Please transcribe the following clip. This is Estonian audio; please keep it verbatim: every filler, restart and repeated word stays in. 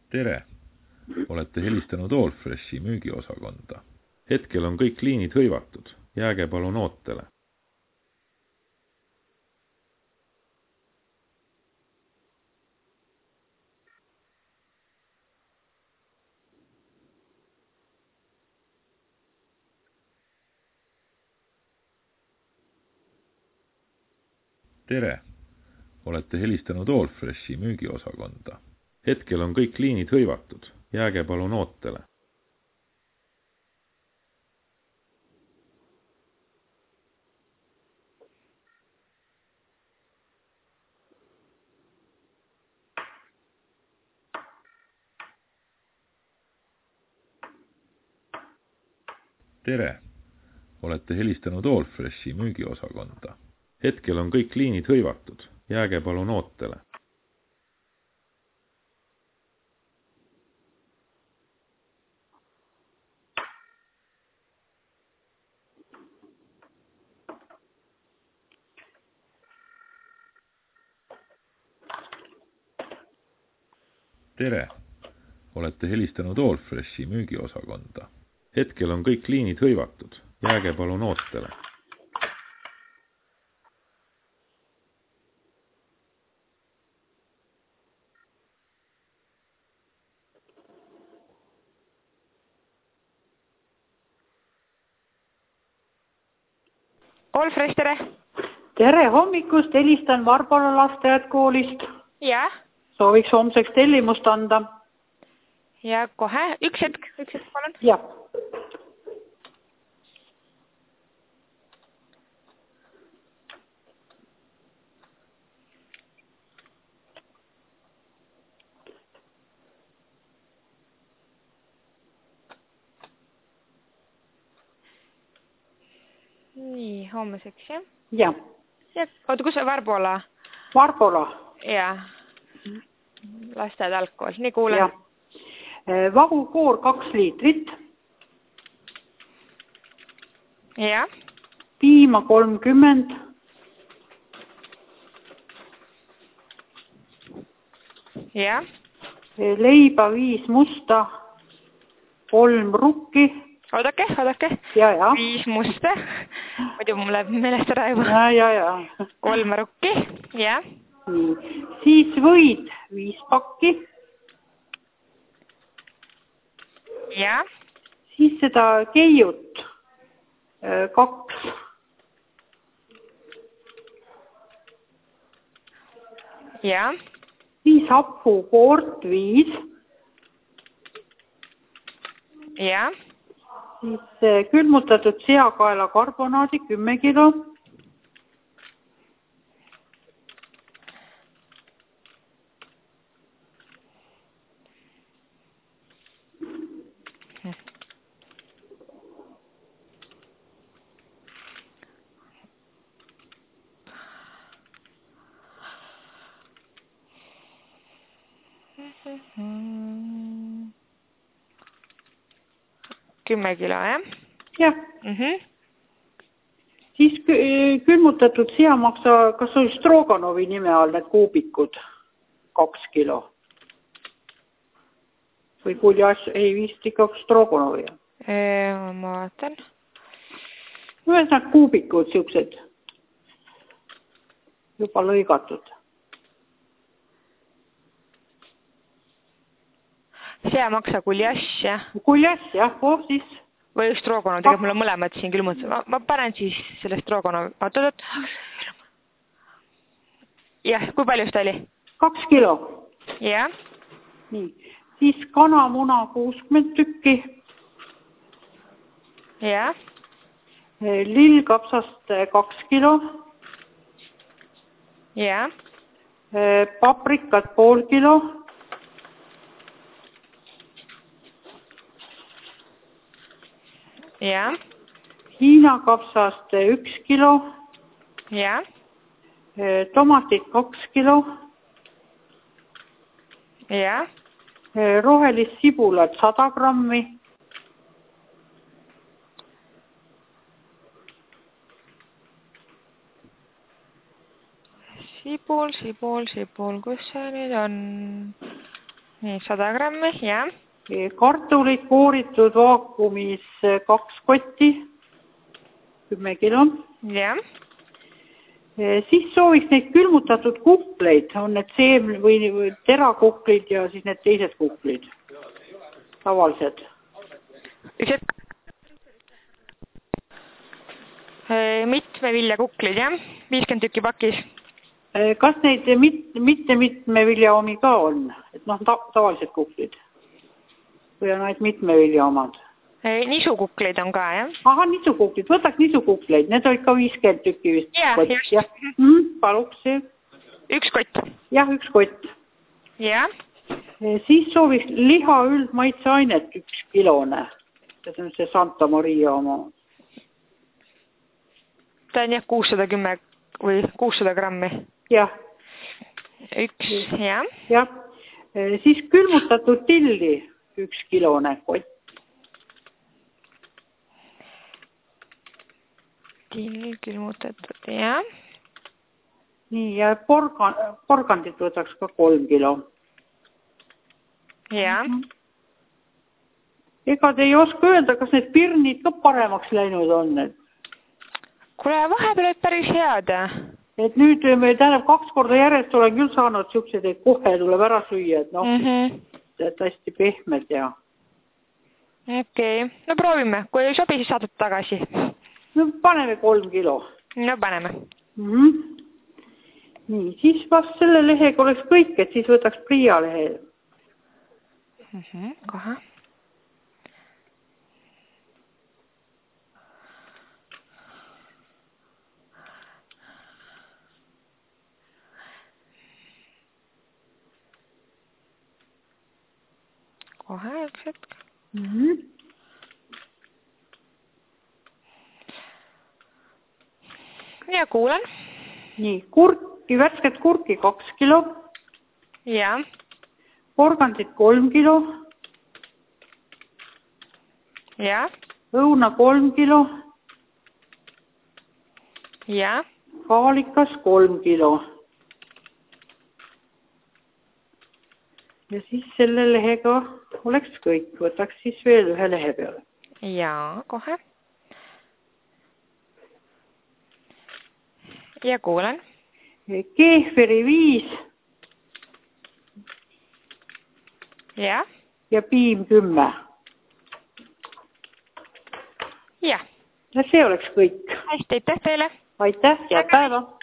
Tere! Olete helistanud Allfreshi müügiosakonda. Hetkel on kõik liinid hõivatud. Jääge palun ootele. Tere! Olete helistanud Allfreshi müügiosakonda. Hetkel on kõik liinid hõivatud. Jääge palun ootele. Tere! Olete helistanud Allfreshi müügiosakonda. Hetkel on kõik liinid hõivatud. Jääge palun ootele. Tere! Olete helistanud Allfreshi müügiosakonda. Hetkel on kõik liinid hõivatud. Jääge palun ootele. Allfresh, tere! Tere hommikust, helistan Varbola lasteaedkoolist. Ja? Sooviks homseks tellimust anda. Ja kohe. Üks hetk, üks hetk, palun. Ja. Nii, homseks, jah? Ja. Ja, oota, kus on Varbola? Varbola. Ja. Lasteaed algkool. Nii, kuulen. Ja. Vahukoor kaks liitrit. Ja. Piima kolmkümmend. Ja. Leiba viis musta. Kolm rukki. Oodake, oodake. Ja, ja. Viis musta. Muidu mul läheb meelest ära juba. Ja, ja, ja. Kolm rukki. Ja. Nii. Siis võid viis pakki. Ja. Siis seda keiut kaks. Ja. Siis hapukoort viis. Ja. Siis külmutatud seakaela karbonaadi kümme kilo. Kümme kilo, jah? Jah. Mhm. Siis külmutatud seamaksa, kas oli Stroganovi nime all need kuubikud? Kaks kilo. Või kuljaš, ei vist ikka Stroganovi. Ma vaatan. Ühesõnaga kuubikud, siuksed. Juba lõigatud. Seamaksa kuljaš, jah? Kuljaš, jah, oh siis. Või Strogonov, tegelikult mul on mõlemad siin külmutatud. Ma, ma panen siis selle Strogonov. Oot, oot, oot. Jah, kui palju seda oli? Kaks kilo. Jah. Nii. Siis kanamuna kuuskümmend tükki. Jah. Lillkapsast kaks kilo. Jah. Paprikat pool kilo. Jah. Hiina kapsast üks kilo. Jah. Tomatit kaks kilo. Jah. Rohelist sibulat sada grammi. Sibul, sibul, sibul, kus see nüüd on? nii, sada grammi, jah. Kartulid kooritud vaakumis kaks kotti, kümme kilo. Jah. Siis sooviks neid külmutatud kukleid, on need seem- või terakuklid ja siis need teised kuklid, tavalised. Üks hetk. Mitme vilja kuklid, jah? viiskümmend tükki pakis. Kas neid mitte, mitte mitme vilja omi ka on? Et noh, ta, tavalised kuklid. Või on ainult mitme vilja omad? Nisukuklid on ka, jah? Aha, nisukuklid. Võtaks nisukukleid. Need olid ka viiskümmend tükki vist. Jah, just. Ja. Mm, paluks see. Üks kott. Jah, üks kott. Jah. Siis sooviks liha üldmaitseainet üks kilone. See on see Santa Maria oma. Ta on jah kuussada kümme või kuussada grammi. Jah. Üks, jah. Jah. Siis külmutatud tilli üks kilone kott. Tilli külmutatud, jah. Nii, ja porgan, porgandit võtaks ka kolm kilo. Jah. Ega te ei oska öelda, kas need pirnid ka paremaks läinud on? Et... Kuule, vahepeal olid päris head. Et nüüd me tähendab kaks korda järjest olen küll saanud siuksed, et kohe tuleb ära süüa, et noh, mm -hmm. et hästi pehmed ja. Okei, okay. No proovime, kui ei sobi, siis saadad tagasi. No paneme kolm kilo. No paneme. Mm -hmm. Nii, siis vast selle lehega oleks kõik, et siis võtaks Priia lehe. Mm -hmm. Kohe. Kohe üks hetk. Mm -hmm. Ja kuulen. Nii, kurki, värsket kurki kaks kilo. Ja. Porgandit kolm kilo. Ja. Õuna kolm kilo. Ja. Kaalikas kolm kilo. Ja siis selle lehega oleks kõik. Võtaks siis veel ühe lehe peale. Ja, kohe. Ja kuulen. Keefiri viis. Ja. Ja piim kümme. Ja. Ja see oleks kõik. Hästi, aitäh teile. Aitäh ja päeva.